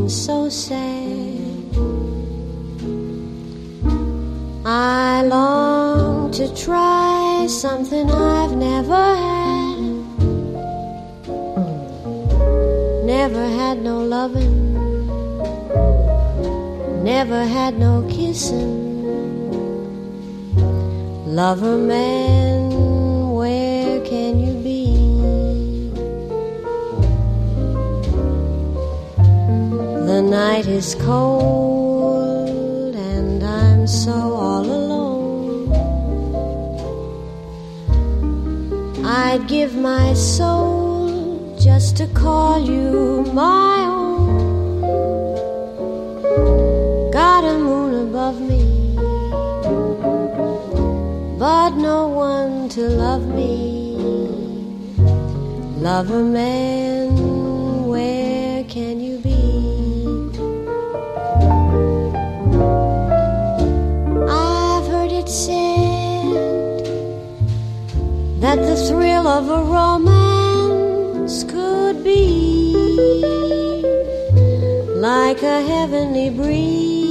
feeling so sad. I long to try something I've never had. Never had no loving, never had no kissing. Lover man, where can you be? The night is cold and I'm so all alone. I'd give my soul just to call you my own. Got a moon above me, but no one to love me. Lover man, where can you be? I've heard it said that the thrill of a romance could be like a heavenly breeze